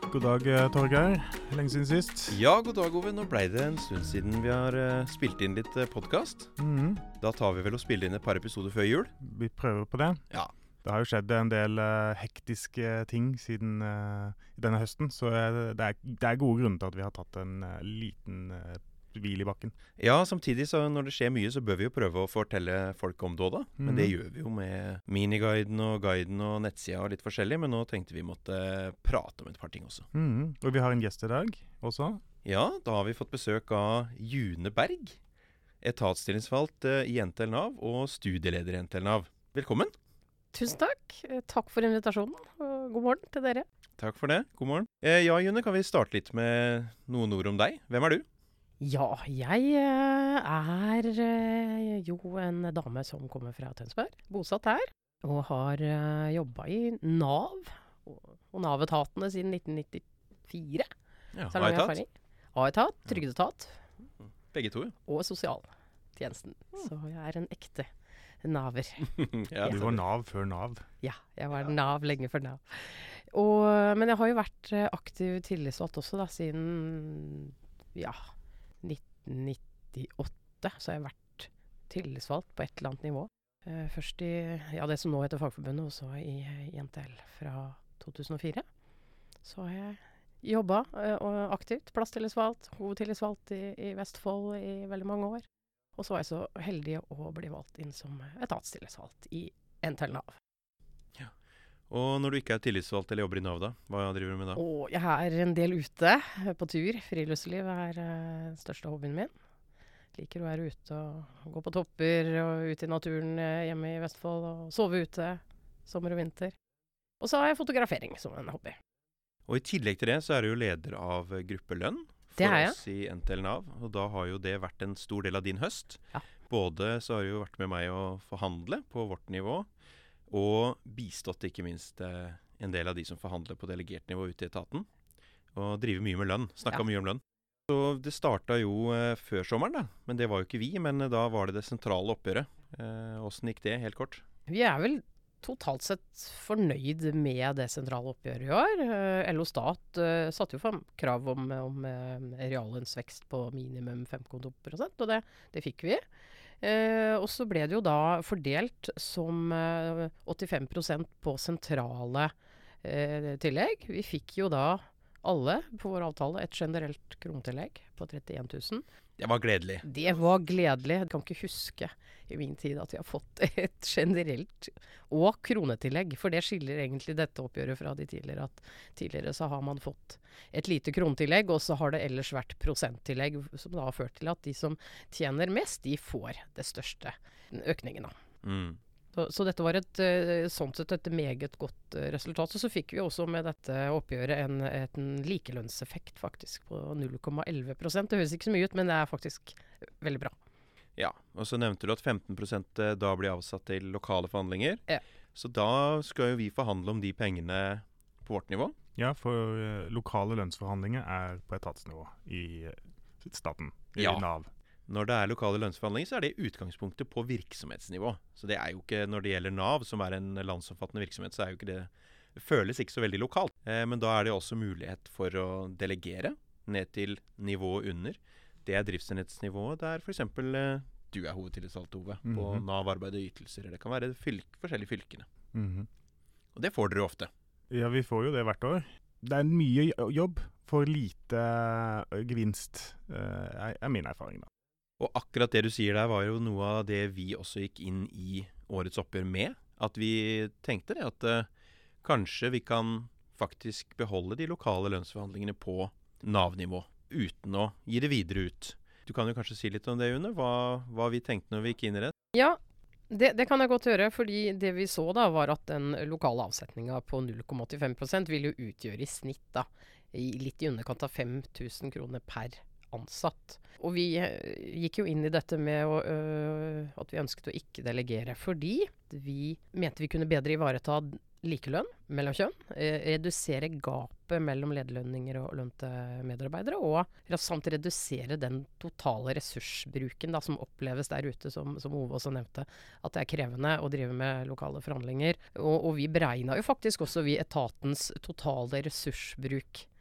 God dag, Torgeir. Lenge siden sist. Ja, god dag, Ove. Nå ble det en stund siden vi har spilt inn litt podcast. Da tar vi vel og spiller inn et par episoder før jul. Vi prøver på det. Ja. Det har jo skjedd en del hektiske ting siden denne høsten, så det er gode grunner til at vi har tatt en liten hvil i bakken. Ja, samtidig så når det skjer mye, så bør vi jo prøve å fortelle folk om det også da. Men det gjør vi jo med miniguiden og guiden og nettsida og litt forskjellig, men nå tenkte vi måtte prate om et par ting også. Og vi har en gjest i dag også. Ja, da har vi fått besøk av June Berg, etatsstillingsvalgt i NTL Nav og studieleder i NTL Nav. Velkommen! Tusen takk. Takk for invitasjonen, og god morgen til dere. Takk for det. God morgen. Ja, June, kan vi starte litt med noen ord om deg? Hvem er du? Ja, jeg er jo en dame som kommer fra Tønsberg, bosatt her, og har jobbet i NAV og NAV-etatene siden 1994. Ja, Så lang erfaring. A-etat, trygdeetat Begge to, ja. og sosialtjenesten. Så jeg er en ekte naver. Ja, Du var Nav før Nav. Ja, jeg var Nav lenge før Nav. Men jeg har jo vært aktiv tillitsvalgt også da, siden 1998, så har jeg vært tillitsvalgt på et eller annet nivå. Først i det som nå heter Fagforbundet, og så i NTL fra 2004. Så har jeg jobbet aktivt, plasstillitsvalgt, hovedtillitsvalgt i Vestfold i veldig mange år. Og så var jeg så heldig å bli valgt inn som etatstillitsvalgt i NTL Nav. Ja. Og når du ikke er tillitsvalgt eller jobber i NAV da, hva driver du med da? Jeg er en del ute på tur. Friluftsliv er den største hobbyen min. Liker å være ute og gå på topper og ute i naturen hjemme i Vestfold og sove ute sommer og vinter. Og så har jeg fotografering som en hobby. Og i tillegg til det så er du jo leder av gruppelønn for oss i NTL Nav, og da har jo det vært en stor del av din høst. Ja. Både så har du jo vært med meg å forhandle på vårt nivå, og bistått ikke minst en del av de som forhandler på delegert nivå ute i etaten, og driver mye med lønn, snakket mye om lønn. Så det startet jo før sommeren da, men det var jo ikke vi, men da var det sentrale oppgjøret. Hvordan gikk det, helt kort? Vi er vel totalt sett fornøyd med det sentrale oppgjøret i år. LO Stat satte jo fram krav om reallønnsvekst på minimum 5,2%, og det fikk vi. Og så ble det jo da fordelt som 85% på sentrale tillegg. Vi fikk jo da alle på vår avtale et generelt kronetillegg på 31 000. Det var gledelig. Det var gledelig. Jeg kan ikke huske i min tid at vi har fått et generelt og kronetillegg, for det skiller egentlig dette oppgjøret fra de tidligere, at tidligere så har man fått et lite kronetillegg, og så har det ellers vært prosenttillegg, som da har ført til at de som tjener mest, de får det største økningen da. Så dette var sånn sett et meget godt resultat. Og så fikk vi også med dette oppgjøret en likelønnseffekt faktisk på 0,11%. Det høres ikke så mye ut, men det er faktisk veldig bra. Ja, og så nevnte du at 15% da blir avsatt til lokale forhandlinger. Ja. Så da skal jo vi forhandle om de pengene på vårt nivå. Ja, for lokale lønnsforhandlinger er på etatsnivå i staten, i NAV. Når det er lokale lønnsforhandlinger, så er det utgangspunktet på virksomhetsnivå. Så det er jo ikke, når det gjelder NAV, som er en landsomfattende virksomhet, så er jo ikke det føles ikke så veldig lokalt. Men da er det også mulighet for å delegere ned til nivået under. Det er driftsenhetsnivået der for eksempel du er hovedtillitsvalgt, Ove, på NAV arbeid og ytelser. Det kan være forskjellige fylkene. Og det får dere ofte. Ja, vi får jo det hvert år. Det er mye jobb for lite gevinst, er min erfaring da. Og akkurat det du sier der var jo noe av det vi også gikk inn i årets oppgjør med. At vi tenkte det, at kanskje vi kan faktisk beholde de lokale lønnsforhandlingene på NAV-nivå, uten å gi det videre ut. Du kan jo kanskje si litt om det, June, hva vi tenkte når vi gikk inn i det? Ja, det kan jeg godt gjøre, fordi det vi så da var at den lokale avsetningen på 0,85% vil jo utgjøre i snitt da, litt i underkant av 5 000 kroner per ansatt. Og vi gikk jo inn i dette med at vi ønsket å ikke delegere, fordi vi mente vi kunne bedre ivareta likelønn mellom kjønn, redusere gapet mellom lederlønninger og lønte medarbeidere, og samt redusere den totale ressursbruken da, som oppleves der ute, som Ove også nevnte, at det er krevende å drive med lokale forhandlinger. Og vi beregnet jo faktisk også etatens totale ressursbruk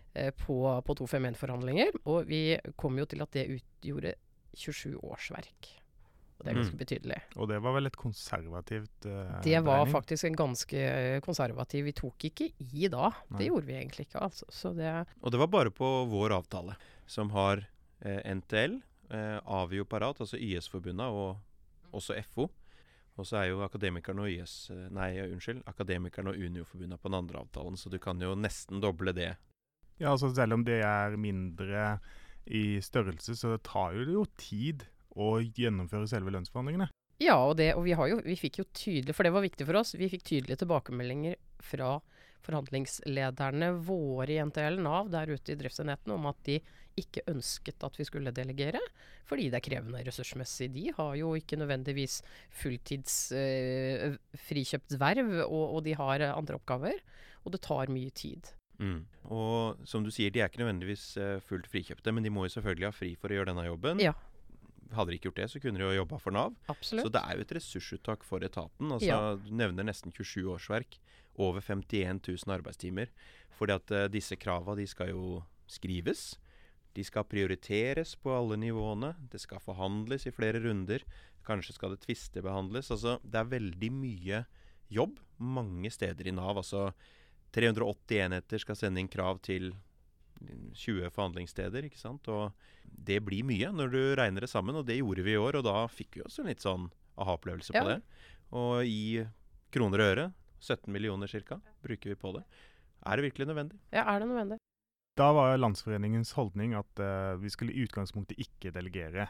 på 251-forhandlinger. Og vi kom jo til at det utgjorde 27 årsverk. Og det er ganske betydelig. Og det var vel et konservativt Det var beregning? faktisk en ganske konservativ. Vi tok ikke i da. Det gjorde vi egentlig ikke. Altså. Så det, Og det var bare på vår avtale, som har NTL, Avio Parat, altså YS-forbundet, og også FO. Og så er jo Akademikerne og Akademikerne og Unio-forbundet på den andre avtalen, så du kan jo nesten doble det. Ja, altså selv om det er mindre i størrelse, så tar jo det jo tid å gjennomføre selve lønnsforhandlingene. ja, og vi fikk jo tydelig, for det var viktig for oss, vi fikk tydelige tilbakemeldinger fra forhandlingslederne våre i NTL, Nav, der ute i driftsenheten, om at de ikke ønsket at vi skulle delegere, fordi det er krevende ressursmessig. De har jo ikke nødvendigvis fulltids frikjøpt verv, og de har andre oppgaver, og det tar mye tid. Og som du sier, de er ikke nødvendigvis fullt frikjøpte, men de må jo selvfølgelig ha fri for å gjøre denne jobben. Ja. Hadde de ikke gjort det, så kunne de jo jobba for Nav. Absolutt. Så det er jo et ressursuttak for etaten. Altså, Ja. Du nevner nesten 27 årsverk, over 51 000 arbeidstimer. Fordi at disse krava, de skal jo skrives. De skal prioriteres på alle nivåene. Det skal forhandles i flere runder. Kanskje skal det tvistebehandles. Altså, det er veldig mye jobb mange steder i Nav. Altså, 380 enheter skal sende inn krav til 20 forhandlingssteder, ikke sant? Og det blir mye når du regner det sammen, og det gjorde vi i år, og da fikk vi også en litt sånn aha-opplevelse på det. Og i kroner og øre, 17 millioner cirka, bruker vi på det. Er det virkelig nødvendig? Ja, er det nødvendig? Da var Landsforeningens holdning at vi skulle i utgangspunktet ikke delegere.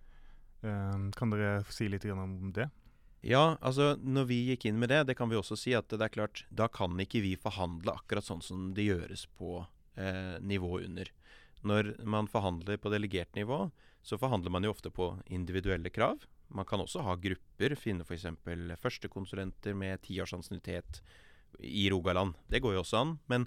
Kan dere si litt grann om det? Ja, altså når vi gikk inn med det kan vi også si at det er klart, da kan ikke vi forhandle akkurat sånn som det gjøres på nivå under. Når man forhandler på delegert nivå, så forhandler man jo ofte på individuelle krav. Man kan også ha grupper, finne for eksempel førstekonsulenter med 10 års ansiennitet i Rogaland. Det går jo også an, men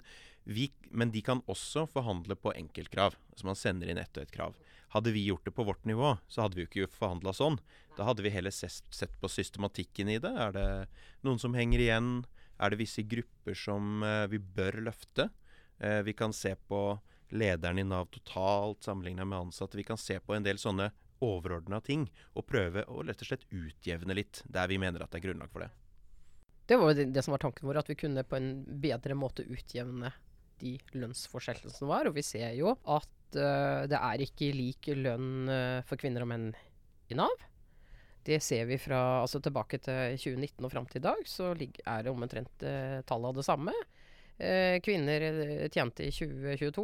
de kan også forhandle på enkeltkrav. Altså man sender inn ett og ett krav. Hadde vi gjort det på vårt nivå, så hadde vi jo ikke forhandlet sånn. Da hadde vi heller sett på systematikken i det. Er det noen som henger igjen? Er det visse grupper som vi bør løfte? Vi kan se på lederen i Nav totalt sammenlignet med ansatte. Vi kan se på en del sånne overordnede ting, og prøve å rett og slett utjevne litt, der vi mener at det er grunnlag for det. Det var jo det som var tanken vår, at vi kunne på en bedre måte utjevne de lønnsforskjellene som var. Og vi ser jo at det er ikke lik lønn for kvinner og menn i Nav. Det ser vi fra tilbake til 2019 og fram til i dag, så er det omtrent tallet av det samme. Kvinner tjente i 2022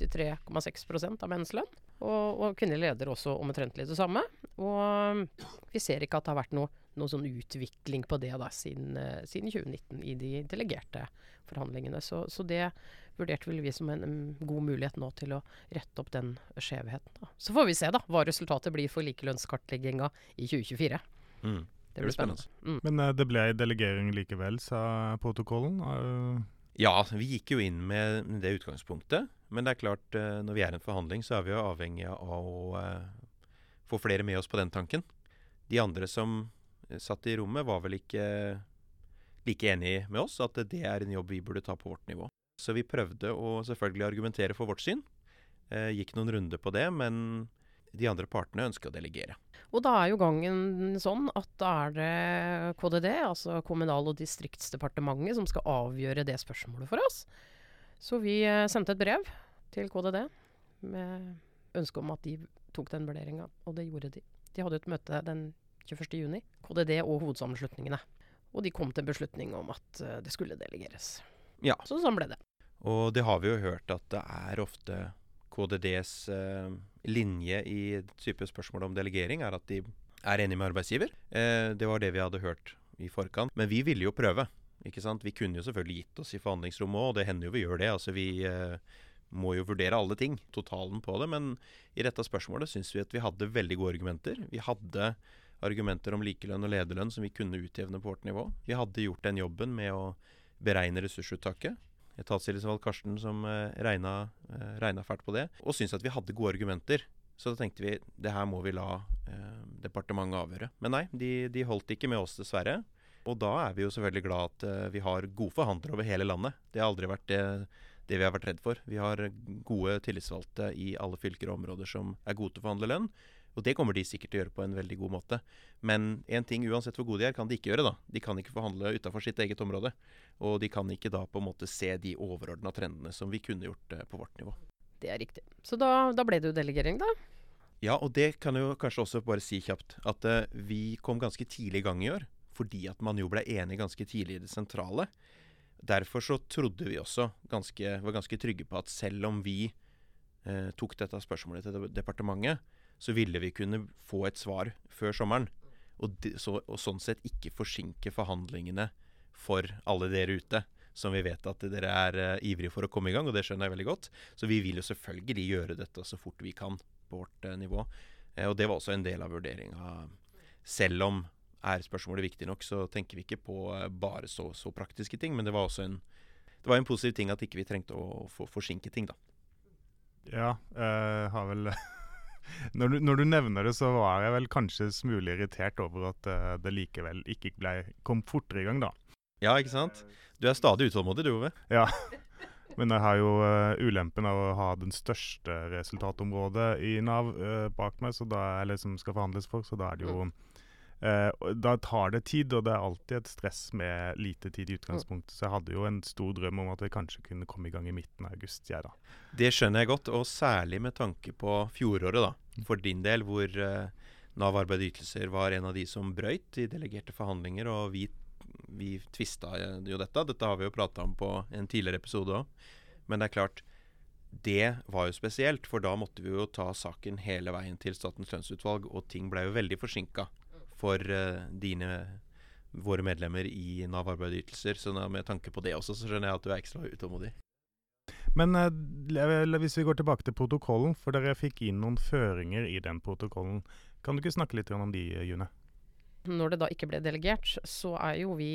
93,6% av menns lønn, og kvinnelige ledere også omtrentlig det samme. Og vi ser ikke at det har vært noe sånn utvikling på det da, siden 2019 i de delegerte forhandlingene. Så det vurderte vel vi som en god mulighet nå til å rette opp den skjevheten. Da. Så får vi se da, hva resultatet blir for likelønnskartlegginga i 2024. Det blir spennende. Men det ble delegering likevel, sa protokollen. Ja, vi gikk jo inn med det utgangspunktet, men det er klart, når vi er i en forhandling, så er vi jo avhengig av å få flere med oss på den tanken. De andre som satt i rommet var vel ikke like enige med oss, at det er en jobb vi burde ta på vårt nivå. Så vi prøvde å selvfølgelig argumentere for vårt syn. Gikk noen runder på det, men de andre partene ønsker å delegere. Og da er jo gangen sånn at da er det KDD, altså Kommunal- og distriktsdepartementet, som skal avgjøre det spørsmålet for oss. Så vi sendte et brev til KDD med ønske om at de tok den vurderingen, og det gjorde de. De hadde et møte den 21. juni, KDD og hovedsammenslutningene. Og de kom til en beslutning om at det skulle delegeres. Ja. Så sånn ble det. Og det har vi jo hørt at det er ofte KDDs linje i type spørsmål om delegering, er at de er enige med arbeidsgiver. Det var det vi hadde hørt i forkant. Men vi ville jo prøve, ikke sant? Vi kunne jo selvfølgelig gitt oss i forhandlingsrommet, og det hender jo vi gjør det. Altså vi må jo vurdere alle ting, totalen på det. Men i dette spørsmålet synes vi at vi hadde veldig gode argumenter. Vi hadde argumenter om likelønn og lederlønn som vi kunne utjevne på vårt nivå. Vi hadde gjort den jobben med å beregne ressursuttaket. Etatstillitsvalgt Karsten som regna fælt på det, og syntes at vi hadde gode argumenter. Så da tenkte vi, det her må vi la departementet avgjøre. Men nei, de holdt ikke med oss dessverre. Og da er vi jo selvfølgelig glad at vi har gode forhandlere over hele landet. Det har aldri vært det vi har vært redd for. Vi har gode tillitsvalgte i alle fylker og områder som gode til å forhandle lønn, og det kommer de sikkert til å gjøre på en veldig god måte. Men en ting, uansett hvor gode de kan de ikke gjøre da. De kan ikke forhandle utenfor sitt eget område, og de kan ikke da på en måte se de overordnede trendene som vi kunne gjort på vårt nivå. Det riktig. Så da ble det jo delegering da? Ja, og det kan jeg jo kanskje også bare si kjapt, at vi kom ganske tidlig i gang i år, fordi at man jo ble enige ganske tidlig i det sentrale. Derfor så trodde vi også var ganske trygge på at selv om vi tok dette spørsmålet til departementet, så ville vi kunne få et svar før sommeren, og sånn sett ikke forsinke forhandlingene for alle dere ute, som vi vet at dere ivrige for å komme i gang, og det skjønner jeg veldig godt. Så vi vil jo selvfølgelig gjøre dette så fort vi kan på vårt nivå. Og det var også en del av vurderingen. Selv om spørsmålet viktig nok, så tenker vi ikke på bare så praktiske ting, men det var også en positiv ting at ikke vi trengte å forsinke ting da. Ja, har vel... Når du nevner det, så var jeg vel kanskje smule irritert over at det likevel ikke kom fortere i gang da. Ja, ikke sant? Du stadig utålmodig, du, Ove. Ja, men jeg har jo ulempen av å ha den største resultatområdet i NAV bak meg, eller som skal forhandles for, så da det jo... Da tar det tid, og det alltid et stress med lite tid i utgangspunktet. Så jeg hadde jo en stor drøm om at vi kanskje kunne komme i gang i midten av august, jeg da. Det skjønner jeg godt, og særlig med tanke på fjoråret da. For din del, hvor NAV Arbeid og Ytelser var en av de som brøyt i delegerte forhandlinger, og vi tvistet jo dette. Dette har vi jo pratet om på en tidligere episode også. Men det klart, det var jo spesielt, for da måtte vi jo ta saken hele veien til Statens lønnsutvalg, og ting ble jo veldig forsinket for våre medlemmer i NAV Arbeid og Ytelser. Så med tanke på det også, så skjønner jeg at du ekstra utålmodig. Men hvis vi går tilbake til protokollen, for dere fikk inn noen føringer i den protokollen. Kan du ikke snakke litt om de, June? Når det da ikke ble delegert, så jo vi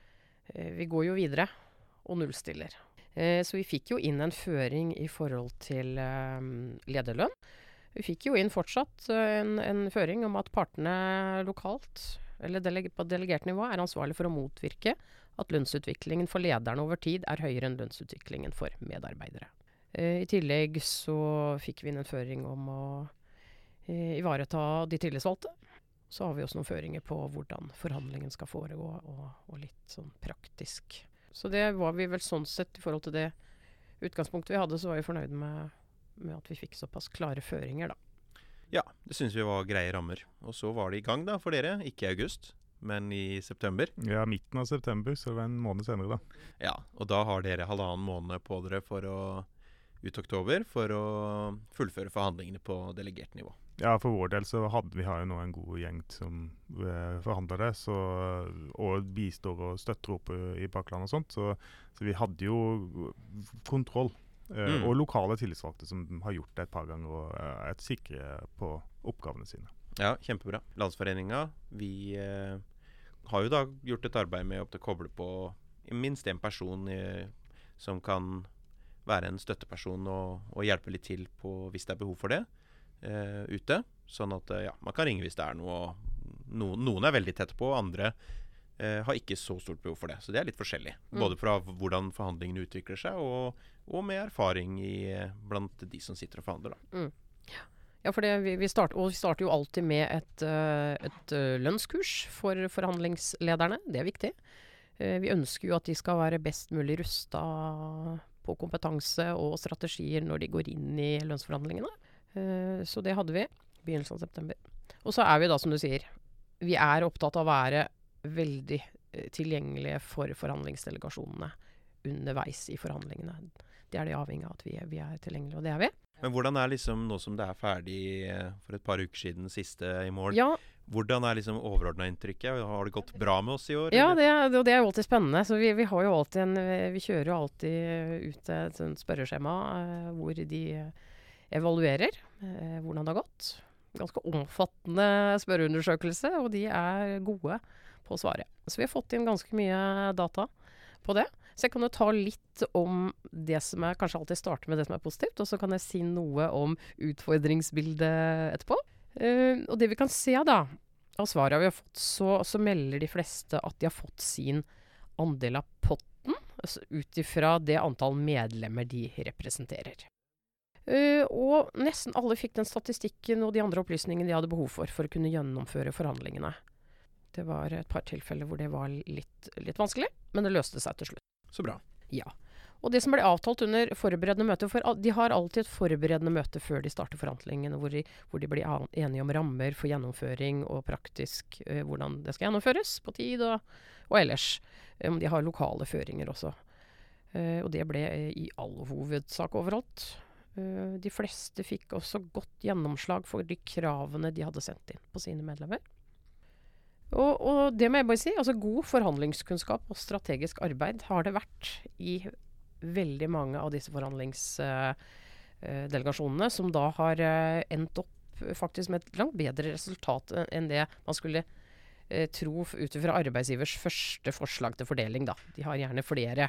går jo videre og nullstiller. Så vi fikk jo inn en føring i forhold til lederlønn. Vi fikk jo inn fortsatt en føring om at partene lokalt, eller på delegert nivå, ansvarlig for å motvirke at lønnsutviklingen for lederne over tid høyere enn lønnsutviklingen for medarbeidere. I tillegg så fikk vi inn en føring om å ivareta de tillitsvalgte. Så har vi også noen føringer på hvordan forhandlingen skal foregå, og litt sånn praktisk. Så det var vi vel sånn sett i forhold til det utgangspunktet vi hadde, så var vi fornøyd med at vi fikk såpass klare føringer da. Ja, det synes vi var greie rammer. Og så var det i gang da for dere, ikke i august, men i september. Ja, midten av september, så det var en måned senere da. Ja, og da har dere 1,5 måned på dere ut oktober for å fullføre forhandlingene på delegert nivå. Ja, for vår del så har jo nå en god gjeng som forhandler det, og bistår og støtter opp i bakland og sånt, så vi hadde jo kontroll. Og lokale tillitsvalgte som har gjort det et par ganger og sikre på oppgavene sine. Ja, kjempebra. Landsforeningen, vi har jo da gjort et arbeid med å koble på minst en person som kan være en støtteperson og hjelpe litt til hvis det behov for det ute. Sånn at man kan ringe hvis det noe. Noen veldig tett på, andre har ikke så stort behov for det. Så det litt forskjellig. Både fra hvordan forhandlingene utvikler seg, og med erfaring blant de som sitter og forhandler. Da. Ja, for vi starter jo alltid med et lønnskurs for forhandlingslederne. Det viktig. Vi ønsker jo at de skal være best mulig rustet på kompetanse og strategier når de går inn i lønnsforhandlingene. Så det hadde vi i begynnelsen av september. Og så vi da, som du sier, vi opptatt av å være veldig tilgjengelige for forhandlingsdelegasjonene underveis i forhandlingene. Det de avhengig av at vi tilgjengelige, og det vi. Men hvordan liksom, nå som det ferdig for et par uker siden, siste i mål, hvordan liksom overordnet inntrykket? Har det gått bra med oss i år? Ja, det jo alltid spennende. Så vi har jo alltid vi kjører jo alltid ut et spørreskjema hvor de evaluerer hvordan det har gått. Ganske omfattende spørreundersøkelse, og de gode på svaret. Så vi har fått inn ganske mye data på det. Så jeg kan jo ta litt om det som kanskje alltid starter med det som positivt, og så kan jeg si noe om utfordringsbildet etterpå. Og det vi kan se da, av svaret vi har fått, så melder de fleste at de har fått sin andel av potten ut ifra det antall medlemmer de representerer. Og nesten alle fikk den statistikken og de andre opplysningene de hadde behov for å kunne gjennomføre forhandlingene. Det var et par tilfeller hvor det var litt vanskelig, men det løste seg til slutt. Så bra. Ja. Og det som ble avtalt under forberedende møte, for de har alltid et forberedende møte før de starter forhandlingene, hvor de blir enige om rammer for gjennomføring og praktisk hvordan det skal gjennomføres på tid og ellers. Om de har lokale føringer også. Og det ble i all hovedsak overholdt. De fleste fikk også godt gjennomslag for de kravene de hadde sendt inn på sine medlemmer. Og det må jeg bare si, altså god forhandlingskunnskap og strategisk arbeid har det vært i veldig mange av disse forhandlingsdelegasjonene, som da har endt opp faktisk med et langt bedre resultat enn det man skulle tro ut fra arbeidsgivers første forslag til fordeling. Da. De har gjerne flere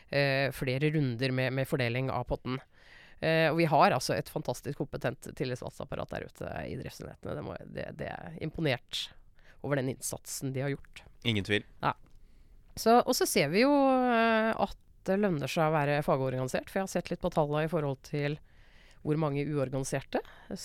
runder med fordeling av potten. Og vi har altså et fantastisk kompetent tillitsvalgtapparat der ute i driftsenhetene. Det er imponert over den innsatsen de har gjort. Ingen tvil. Ja. Og så ser vi jo at det lønner seg å være fagorganisert, for jeg har sett litt på tallene i forhold til hvor mange uorganiserte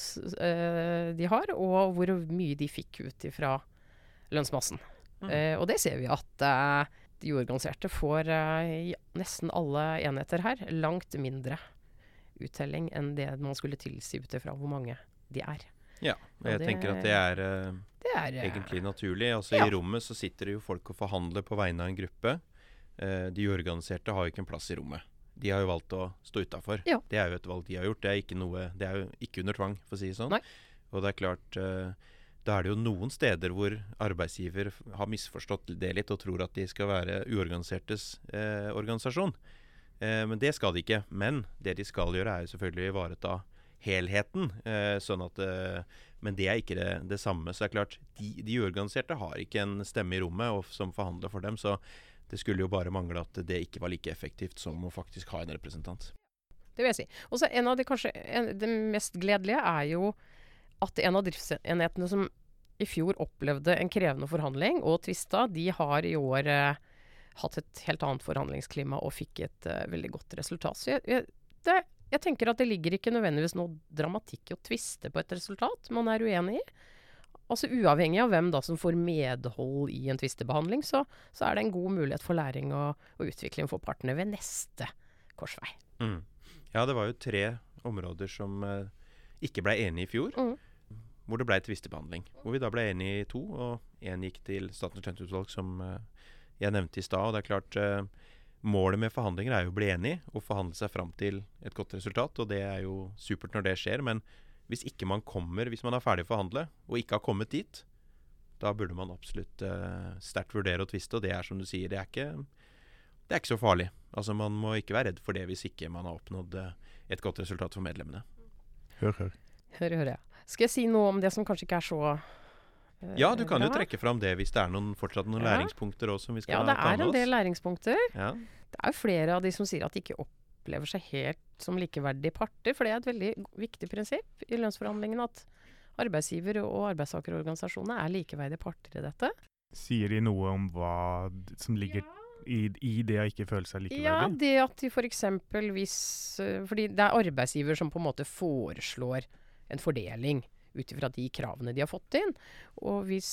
de har, og hvor mye de fikk ut fra lønnsmassen. Og det ser vi at de uorganiserte får i nesten alle enheter her langt mindre uttelling enn det man skulle tilsi ut fra hvor mange de er. Ja, og jeg tenker at det er egentlig naturlig. Altså I rommet så sitter det jo folk og forhandler på vegne av en gruppe. De uorganiserte har jo ikke en plass i rommet. De har jo valgt å stå utenfor. Ja. Det er jo et valg de har gjort. Det er jo ikke under tvang, for å si det sånn. Nei. Og det er klart, da er det jo noen steder hvor arbeidsgiver har misforstått det litt og tror at de skal være uorganisertes organisasjon. Men det skal de ikke. Men det de skal gjøre er jo selvfølgelig å ivareta helheten. Men det er ikke det samme. Så det er klart, de uorganiserte har ikke en stemme i rommet som forhandler for dem, så det skulle jo bare mangle at det ikke var like effektivt som å faktisk ha en representant. Det vil jeg si. Og så en av det mest gledelige er jo at en av driftsenhetene som i fjor opplevde en krevende forhandling og tvista, de har i år hatt et helt annet forhandlingsklima og fikk et veldig godt resultat. Så jeg tenker at det ligger ikke nødvendigvis noe dramatikk i å tviste på et resultat man er uenig i. Altså uavhengig av hvem da som får medhold i en tvistebehandling, så er det en god mulighet for læring og utvikling for partene ved neste korsvei. Ja, det var jo 3 områder som ikke ble enige i fjor, hvor det ble tvistebehandling. Hvor vi da ble enige i 2, og 1 gikk til Statens lønnsutvalg, som jeg nevnte i stad. Og det er klart, målet med forhandlinger er jo å bli enig og forhandle seg fram til et godt resultat, og det er jo supert når det skjer, men hvis man er ferdig å forhandle, og ikke har kommet dit, da burde man absolutt sterkt vurdere å tviste, og det er som du sier, det er ikke så farlig. Altså man må ikke være redd for det hvis ikke man har oppnådd et godt resultat for medlemmene. Hør. Ja. Skal jeg si noe om det som kanskje ikke er så ja, du kan jo trekke fram det hvis det er fortsatt noen læringspunkter også som vi skal ta med oss. Ja, det er en del læringspunkter. Ja. Det er jo flere av de som sier at de ikke opplever seg helt som likeverdige parter, for det er et veldig viktig prinsipp i lønnsforhandlingene at arbeidsgiver- og arbeidstakerorganisasjonene er likeverdige parter i dette. Sier de noe om hva som ligger i det å ikke føle seg likeverdig? Ja, det at de for eksempel fordi det er arbeidsgiver som på en måte foreslår en fordeling ut ifra de kravene de har fått inn. Og hvis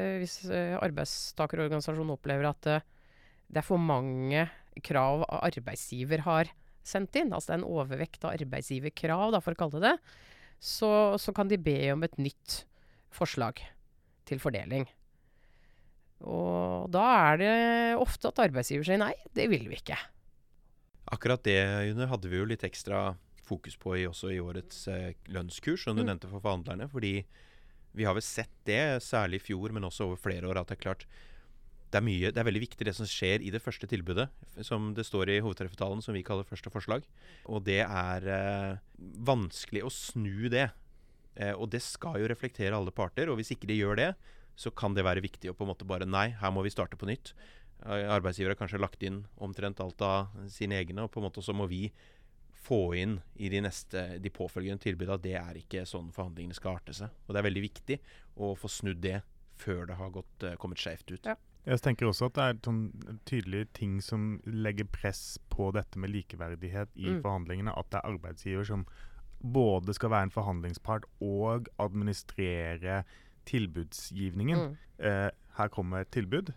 arbeidstakerorganisasjonen opplever at det er for mange krav arbeidsgiver har sendt inn, altså det er en overvekt av arbeidsgiverkrav, da, for å kalle det, så kan de be om et nytt forslag til fordeling. Og da er det ofte at arbeidsgiver sier nei, det vil vi ikke. Akkurat det, June, hadde vi jo litt ekstra fokus på også i årets lønnskurs, som du nevnte for forhandlerne, fordi vi har vel sett det, særlig i fjor, men også over flere år, at det er klart, det er veldig viktig det som skjer i det første tilbudet, som det står i hovedtariffavtalen, som vi kaller første forslag. Og det er vanskelig å snu det. Og det skal jo reflektere alle parter, og hvis ikke de gjør det, så kan det være viktig å på en måte bare, nei, her må vi starte på nytt. Arbeidsgiver har kanskje lagt inn omtrent alt av sine egne, og på en måte så må vi få inn i de påfølgende tilbudene. Det er ikke sånn forhandlingene skal arte seg. Og det er veldig viktig å få snudd det før det har kommet skjevt ut. Ja. Jeg tenker også at det er sånn tydelige ting som legger press på dette med likeverdighet i forhandlingene. At det er arbeidsgiver som både skal være en forhandlingspart og administrere tilbudsgivningen. Her kommer et tilbud.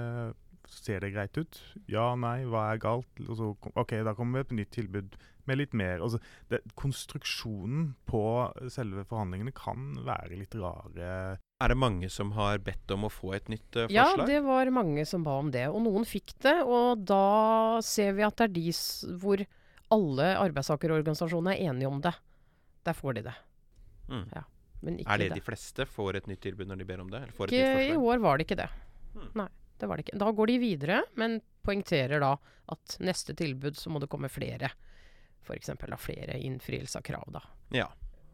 Ser det greit ut? Ja, nei, hva er galt? Og så, ok, da kommer vi et nytt tilbud med litt mer. Altså, konstruksjonen på selve forhandlingene kan være litt rare. Er det mange som har bedt om å få et nytt forslag? Ja, det var mange som ba om det. Og noen fikk det, og da ser vi at det er de hvor alle arbeidstakerorganisasjonene er enige om det. Der får de det. Ja, men ikke er det de fleste får et nytt tilbud når de ber om det? Eller får et ikke, nytt forslag? I år var det ikke det. Nei, det var det ikke. Da går de videre, men poengterer da at neste tilbud så må det komme flere. For eksempel da flere innfrielse av krav da. Ja.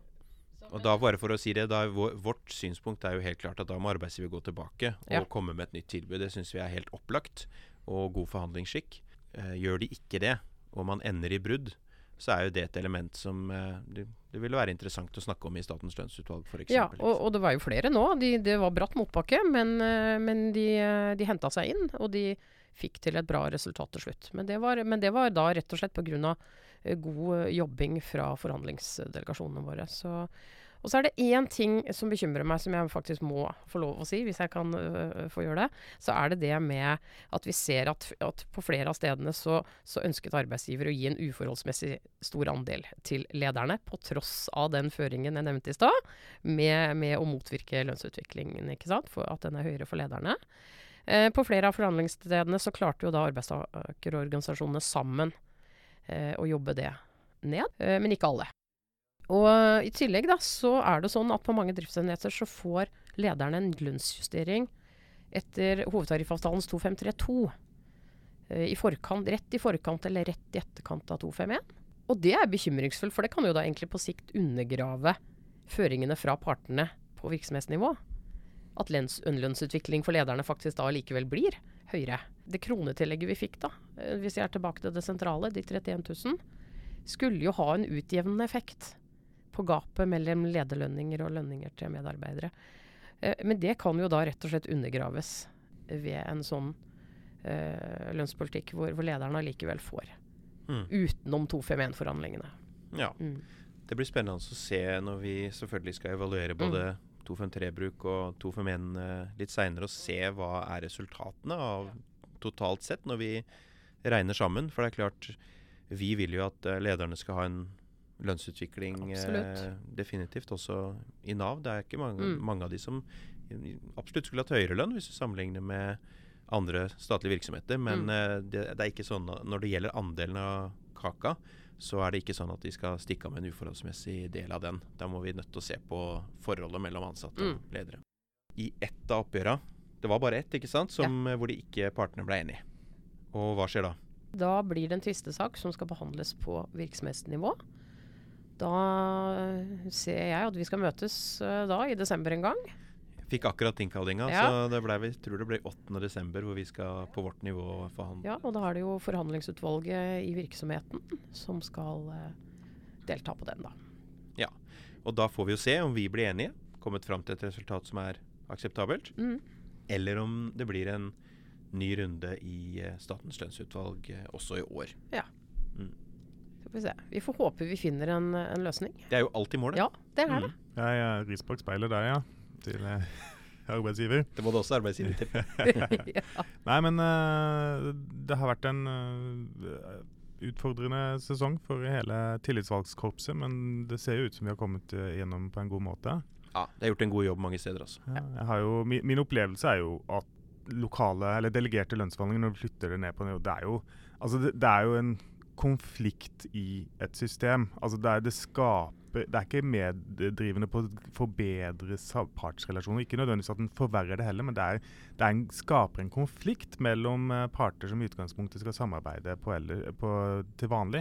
Og da bare for å si det, vårt synspunkt er jo helt klart at da må arbeidsgiver gå tilbake og komme med et nytt tilbud. Det synes vi er helt opplagt og god forhandlingsskikk. Gjør de ikke det, og man ender i brudd, så er jo det et element som det ville være interessant å snakke om i Statens lønnsutvalg, for eksempel. Ja, og det var jo flere nå. Det var bratt motbakke, men de hentet seg inn, og de fikk til et bra resultat til slutt. Men det var da rett og slett på grunn av god jobbing fra forhandlingsdelegasjonene våre. Og så er det en ting som bekymrer meg, som jeg faktisk må få lov å si, hvis jeg kan få gjøre det, så er det det med at vi ser at på flere av stedene så ønsket arbeidsgiver å gi en uforholdsmessig stor andel til lederne, på tross av den føringen jeg nevnte i stad, med å motvirke lønnsutviklingen, ikke sant? For at den er høyere for lederne. På flere av forhandlingsstedene så klarte jo da arbeidstakerorganisasjonene sammen å jobbe det ned, men ikke alle. Og i tillegg da, så er det sånn at på mange driftsenheter så får lederne en lønnsjustering etter hovedtariffavtalens 2532 rett i forkant eller rett i etterkant av 251. Og det er bekymringsfullt, for det kan jo da egentlig på sikt undergrave føringene fra partene på virksomhetsnivå. At lønnsutvikling for lederne faktisk da likevel blir høyere. Det kronetillegget vi fikk da, hvis jeg er tilbake til det sentrale, de 31 000, skulle jo ha en utjevnende effekt på gapet mellom lederlønninger og lønninger til medarbeidere. Men det kan jo da rett og slett undergraves ved en sånn lønnspolitikk hvor lederne likevel får. Utenom 251-forhandlingene. Ja, det blir spennende å se når vi selvfølgelig skal evaluere både 253-bruk og 251 litt senere, og se hva er resultatene av totalt sett når vi regner sammen. For det er klart, vi vil jo at lederne skal ha en lønnsutvikling definitivt også i NAV. Det er ikke mange av de som absolutt skulle hatt høyere lønn hvis vi sammenligner med andre statlige virksomheter, men det er ikke sånn når det gjelder andelen av kaka, så er det ikke sånn at de skal stikke av med en uforholdsmessig del av den. Da må vi nødt til å se på forholdet mellom ansatte og ledere. I ett av oppgjøra, det var bare ett, ikke sant, hvor de ikke partene ble enige. Og hva skjer da? Da blir det en tvistesak som skal behandles på virksomhetsnivå. Da ser jeg at vi skal møtes da i desember en gang. Fikk akkurat innkallinga, så vi tror det blir 8. desember hvor vi skal på vårt nivå forhandle. Ja, og da er det jo forhandlingsutvalget i virksomheten som skal delta på den da. Ja. Og da får vi jo se om vi blir enige, kommet fram til et resultat som er akseptabelt, eller om det blir en ny runde i Statens lønnsutvalg også i år. Ja. Vi får håpe vi finner en løsning. Det er jo alltid målet. Ja, det er det. Jeg er ris bak speilet der, ja. Til arbeidsgiver. Det må det også arbeidsgiver til. Nei, men det har vært en utfordrende sesong for hele tillitsvalgskorpset, men det ser jo ut som vi har kommet gjennom på en god måte. Ja, det har gjort en god jobb mange steder altså. Ja, jeg har jo, min opplevelse er jo at lokale, eller delegerte lønnsforhandlinger, når du flytter det ned på nivå, det er jo en konflikt i et system. Altså det er ikke meddrivende på å forbedre partsrelasjoner. Ikke nødvendigvis at den forverrer det heller, men det skaper en konflikt mellom parter som i utgangspunktet skal samarbeide til vanlig.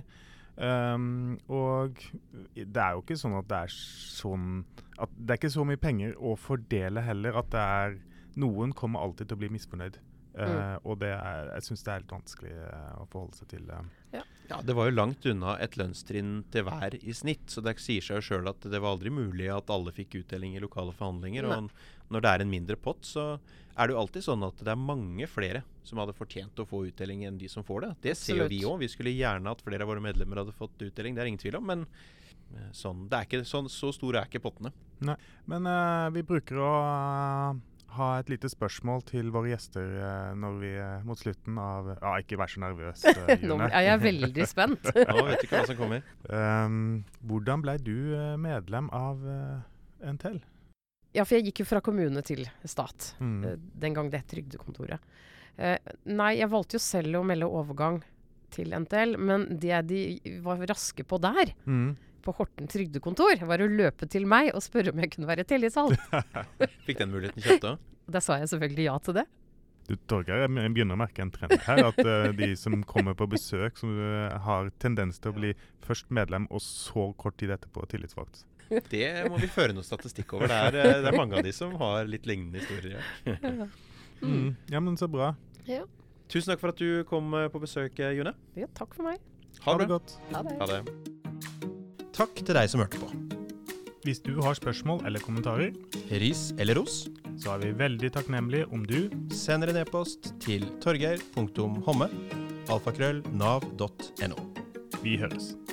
Og det er jo ikke sånn at det er ikke så mye penger å fordele heller, at noen kommer alltid til å bli misfornøyd. Og jeg synes det er litt vanskelig å forholde seg til. Ja, det var jo langt unna et lønnstrinn til hver i snitt, så det sier seg jo selv at det var aldri mulig at alle fikk utdeling i lokale forhandlinger, og når det en mindre pott, så det jo alltid sånn at det mange flere som hadde fortjent å få utdeling enn de som får det. Det ser jo vi også. Vi skulle gjerne at flere av våre medlemmer hadde fått utdeling, det ingen tvil om, men det ikke så store ikke pottene. Nei, men vi bruker å ha et lite spørsmål til våre gjester når vi mot slutten av... Ja, ikke vær så nervøs, June. Nå jeg veldig spent. Nå vet du ikke hva som kommer. Hvordan ble du medlem av NTL? Ja, for jeg gikk jo fra kommune til stat. Den gang det trygdekontoret. Nei, jeg valgte jo selv å melde overgang til NTL, men det de var raske på der, på Horten trygdekontor, var å løpe til meg og spørre om jeg kunne være tillitsvalgt. Fikk den muligheten kjøpt da? Da sa jeg selvfølgelig ja til det. Du, Torgeir, jeg begynner å merke en trend her, at de som kommer på besøk, som har tendens til å bli først medlem, og så kort tid etterpå tillitsvalgt. Det må vi føre noe statistikk over. Det mange av de som har litt lignende historier. Ja, men så bra. Ja. Tusen takk for at du kom på besøk, June. Ja, takk for meg. Ha det godt. Ha det. Ha det. Takk til deg som hørte på. Hvis du har spørsmål eller kommentarer, Ris eller ros, så vi veldig takknemlige om du sender en e-post til torgeir.homme@nav.no. Vi høres.